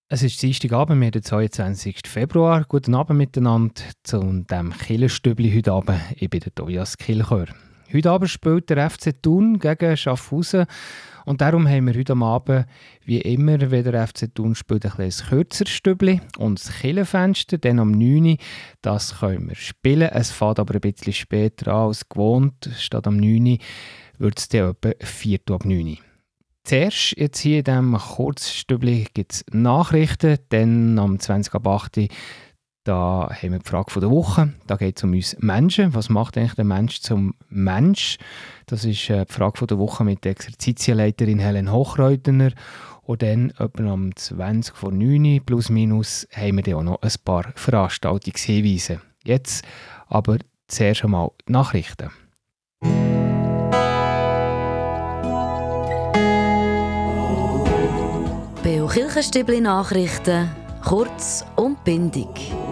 Es ist Dienstagabend, wir den 22. Februar. Guten Abend miteinander zu diesem Kirchenstübli heute Abend. Ich bin der Tobias Kilchör. Heute Abend spielt der FC Thun gegen Schaffhausen. Und darum haben wir heute Abend, wie immer, wenn der FC Thun spielt, ein kleines kürzeres Stübli. Und das Kirchenfenster, dann am 9 Uhr, das können wir spielen. Es fährt aber ein bisschen später an als gewohnt. Statt am 9 Uhr wird es dann etwa 4 ab 9 Uhr. Zuerst jetzt hier in diesem Kurzstübli gibt es Nachrichten, dann am 20 ab 8 Uhr, da haben wir die Frage der Woche. Da geht es um uns Menschen. Was macht eigentlich der Mensch zum Mensch? Das ist die Frage der Woche mit der Exerzitienleiterin Helen Hochreutner. Und dann etwa am 20 vor 9 Uhr plus minus haben wir dann auch noch ein paar Veranstaltungshinweise. Jetzt aber zuerst einmal die Nachrichten. BO Kirchenstübli Nachrichten, kurz und bindig.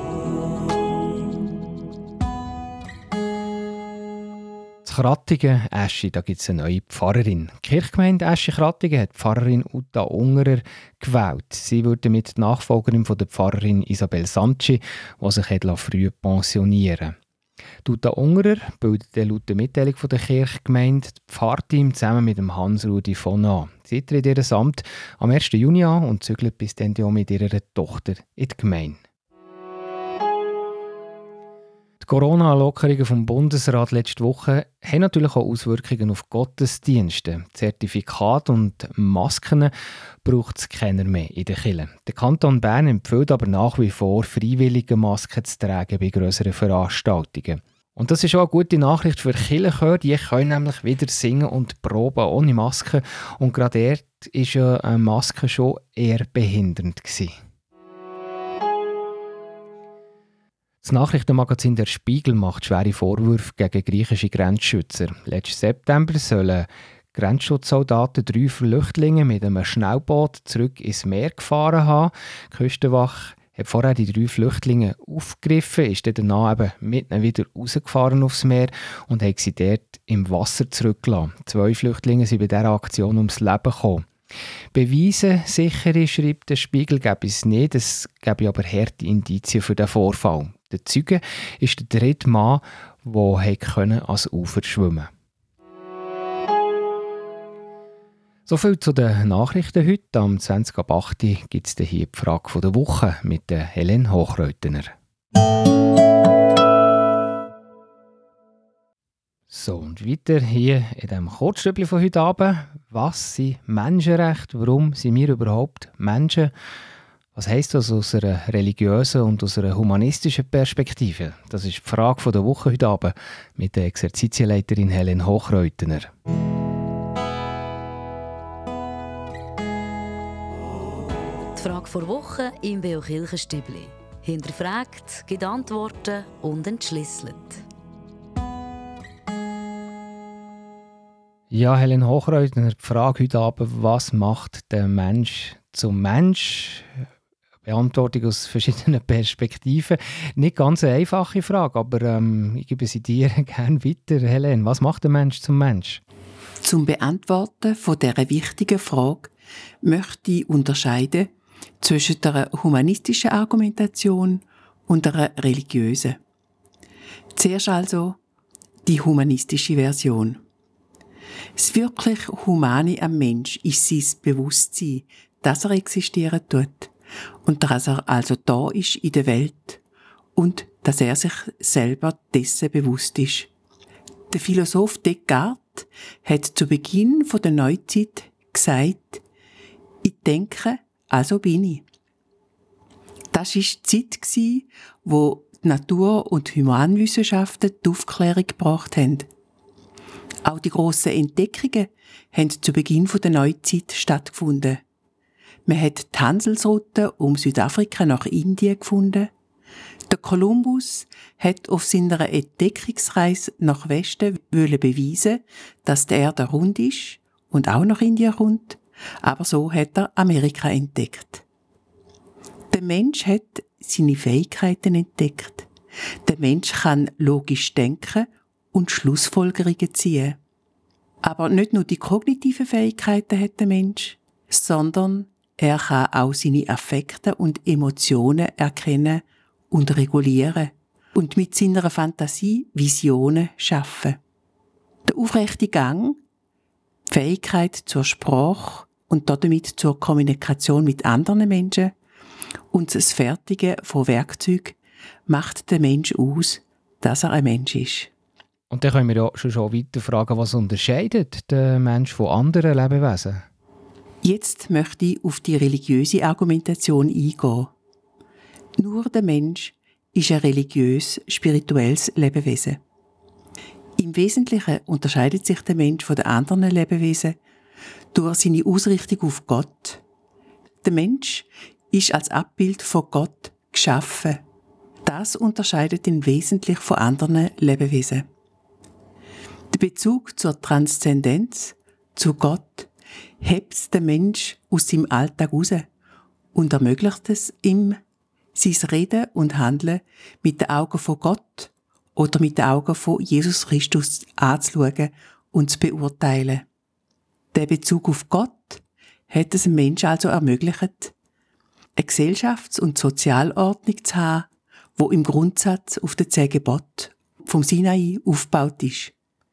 In Krattigen, Eschi, da gibt es eine neue Pfarrerin. Die Kirchgemeinde Eschi-Krattigen hat die Pfarrerin Uta Ungerer gewählt. Sie wird damit die Nachfolgerin von der Pfarrerin Isabel Sanci, die sich früh pensionieren lässt. Uta Ungerer bildet laut der Mitteilung von der Kirchgemeinde das Pfarrteam zusammen mit dem Hans-Rudi von an. Sie tritt ihr Amt am 1. Juni an und zügelt bis dann auch mit ihrer Tochter in die Gemeinde. Die Corona-Lockerungen vom Bundesrat letzte Woche haben natürlich auch Auswirkungen auf Gottesdienste. Zertifikate und Masken braucht es keiner mehr in den Kirchen. Der Kanton Bern empfiehlt aber nach wie vor, freiwillige Masken zu tragen bei grösseren Veranstaltungen. Und das ist auch eine gute Nachricht für Kirchenchöre. Die können nämlich wieder singen und proben ohne Maske. Und gerade dort war ja eine Maske schon eher behindernd gewesen. Das Nachrichtenmagazin «Der Spiegel» macht schwere Vorwürfe gegen griechische Grenzschützer. Letzten September sollen Grenzschutzsoldaten 3 Flüchtlinge mit einem Schnellboot zurück ins Meer gefahren haben. Die Küstenwache hat vorher die 3 Flüchtlinge aufgegriffen, ist dann danach eben mit ihnen wieder rausgefahren aufs Meer und hat sie dort im Wasser zurückgelassen. 2 Flüchtlinge sind bei dieser Aktion ums Leben gekommen. Beweise sichere, schreibt der Spiegel, gäbe es nicht, es gäbe aber harte Indizien für den Vorfall. Der Zeuge ist der 3. Mann, der ans Ufer schwimmen konnte. Soviel zu den Nachrichten heute. Am 20 ab 8 Uhr gibt es hier die Frage der Woche mit der Helen Hochreutner. So, und weiter hier in diesem Kurzstübli von heute Abend. Was sind Menschenrechte? Warum sind wir überhaupt Menschen? Was heisst das aus einer religiösen und aus einer humanistischen Perspektive? Das ist die Frage der Woche heute Abend mit der Exerzitienleiterin Helen Hochreutner. Die Frage der Woche im BO Kirchenstübli. Hinterfragt, gibt Antworten und entschlüsselt. Ja, Helen Hochreutner, die Frage heute Abend, was macht der Mensch zum Mensch? Beantwortung aus verschiedenen Perspektiven. Nicht ganz eine einfache Frage, aber ich gebe sie dir gerne weiter. Helen, was macht der Mensch zum Mensch? Zum Beantworten von dieser wichtigen Frage möchte ich unterscheiden zwischen einer humanistischen Argumentation und einer religiösen. Zuerst also die humanistische Version. Das wirklich Humane am Mensch ist sein Bewusstsein, dass er existieren tut und dass er also da ist in der Welt und dass er sich selber dessen bewusst ist. Der Philosoph Descartes hat zu Beginn der Neuzeit gesagt, ich denke, also bin ich. Das war die Zeit, wo die Natur- und Humanwissenschaften die Aufklärung gebracht haben. Auch die grossen Entdeckungen haben zu Beginn der Neuzeit stattgefunden. Man hat die Handelsroute um Südafrika nach Indien gefunden. Der Kolumbus hat auf seiner Entdeckungsreise nach Westen beweisen, dass die Erde rund ist und auch nach Indien kommt. Aber so hat er Amerika entdeckt. Der Mensch hat seine Fähigkeiten entdeckt. Der Mensch kann logisch denken und Schlussfolgerungen ziehen. Aber nicht nur die kognitiven Fähigkeiten hat der Mensch, sondern Er kann auch seine Affekte und Emotionen erkennen und regulieren und mit seiner Fantasie Visionen schaffen. Der aufrechte Gang, die Fähigkeit zur Sprache und damit zur Kommunikation mit anderen Menschen und das Fertigen von Werkzeugen macht den Mensch aus, dass er ein Mensch ist. Und dann können wir ja schon weiter fragen, was unterscheidet den Mensch von anderen Lebewesen? Jetzt möchte ich auf die religiöse Argumentation eingehen. Nur der Mensch ist ein religiös-spirituelles Lebewesen. Im Wesentlichen unterscheidet sich der Mensch von den anderen Lebewesen durch seine Ausrichtung auf Gott. Der Mensch ist als Abbild von Gott geschaffen. Das unterscheidet ihn wesentlich von anderen Lebewesen. Der Bezug zur Transzendenz, zu Gott, hebt den Mensch aus seinem Alltag raus und ermöglicht es ihm, sein Reden und Handeln mit den Augen von Gott oder mit den Augen von Jesus Christus anzuschauen und zu beurteilen. Der Bezug auf Gott hat es dem Menschen also ermöglicht, eine Gesellschafts- und Sozialordnung zu haben, die im Grundsatz auf den 10 Geboten vom Sinai aufgebaut ist.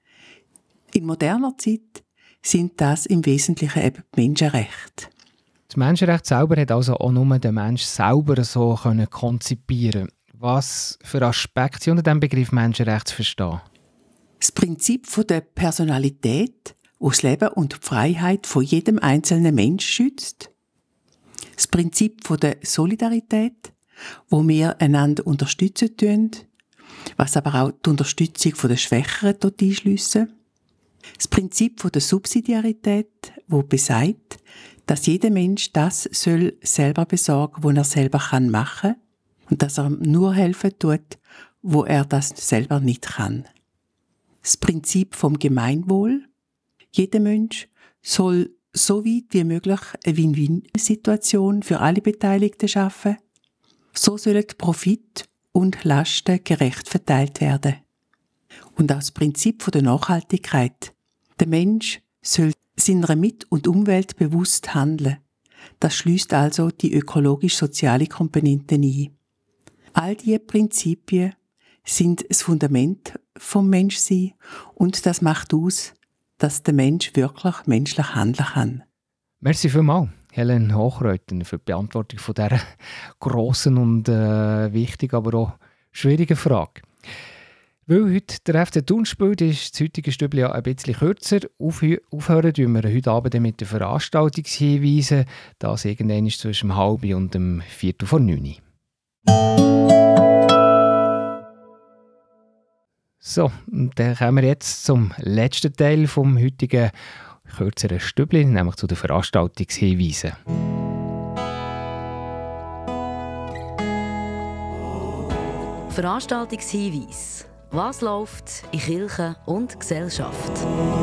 In moderner Zeit sind das im Wesentlichen eben die Menschenrechte. Das Menschenrecht selber hat also auch nur der Mensch selber so konzipieren. Was für Aspekte sind unter dem Begriff Menschenrecht zu verstehen? Das Prinzip der Personalität, das das Leben und die Freiheit von jedem einzelnen Menschen schützt. Das Prinzip der Solidarität, wo wir einander unterstützen tun, was aber auch die Unterstützung der Schwächeren einschliessen. Das Prinzip der Subsidiarität, wo besagt, dass jeder Mensch das soll selber besorgen, was er selber machen kann und dass er nur helfen tut, wo er das selber nicht kann. Das Prinzip vom Gemeinwohl. Jeder Mensch soll so weit wie möglich eine Win-Win-Situation für alle Beteiligten schaffen. So sollen Profit und Lasten gerecht verteilt werden. Und auch das Prinzip der Nachhaltigkeit. Der Mensch soll seiner Mit- und Umwelt bewusst handeln. Das schließt also die ökologisch-soziale Komponente ein. All diese Prinzipien sind das Fundament vom Menschsein und das macht aus, dass der Mensch wirklich menschlich handeln kann. Merci vielmals, Helen Hochreuter, für die Beantwortung von dieser grossen und wichtigen, aber auch schwierigen Frage. Weil heute der FC Thun spielt, ist das heutige Stübli ja ein bisschen kürzer. Aufhören tun wir heute Abend mit den Veranstaltungshinweisen. Das irgendwann ist zwischen 8:30 und 8:45. So, und dann kommen wir jetzt zum letzten Teil vom heutigen kürzeren Stübli, nämlich zu den Veranstaltungshinweisen. Veranstaltungshinweis. Was läuft in Kirche und Gesellschaft?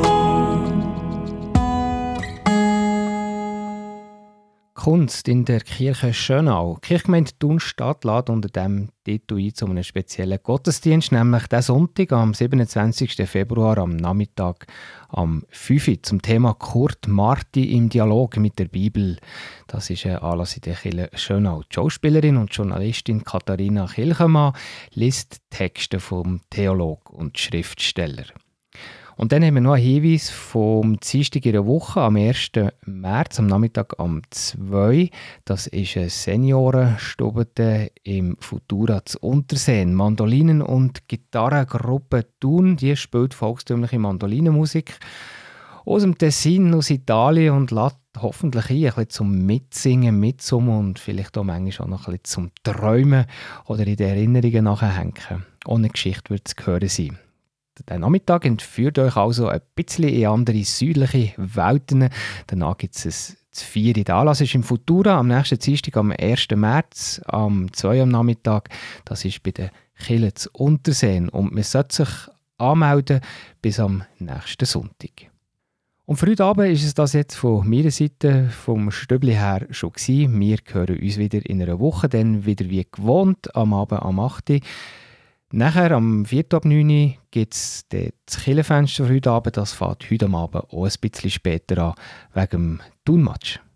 Kunst in der Kirche Schönau. Die Kirchgemeinde Thun-Stadt lädt unter diesem Titel ein zu einem speziellen Gottesdienst, nämlich diesen Sonntag am 27. Februar am Nachmittag am 5 Uhr zum Thema Kurt Marti im Dialog mit der Bibel. Das ist ein Anlass in der Kirche Schönau. Die Schauspielerin und Journalistin Katharina Kilchemann liest Texte vom Theolog und Schriftsteller. Und dann haben wir noch einen Hinweis vom Dienstag in der Woche am 1. März, am Nachmittag am 2. Das ist eine Seniorenstube im Futura zu Unterseen. Mandolinen- und Gitarrengruppe Thun, die spielt volkstümliche Mandolinenmusik aus dem Tessin, aus Italien und lädt hoffentlich ein bisschen zum Mitsingen, Mitsummen und vielleicht auch manchmal auch noch ein bisschen zum Träumen oder in den Erinnerungen nachhängen. Ohne Geschichte wird es gehören sein. Der Nachmittag entführt euch also ein bisschen in andere südliche Welten. Danach gibt es das 4. Der Anlass ist im Futura am nächsten Dienstag, am 1. März, am 2. am Nachmittag. Das ist bei der Kirche zu Unterseen. Und man sollte sich anmelden bis am nächsten Sonntag. Und für heute Abend ist es das jetzt von meiner Seite, vom Stübli her, schon gewesen. Wir hören uns wieder in einer Woche, dann wieder wie gewohnt, am Abend am 8. Uhr. Nachher, am 4. ab 9 Uhr, gibt es das Kirchenfenster für heute Abend. Das fängt heute Abend auch ein bisschen später an, wegen dem Thun-Match.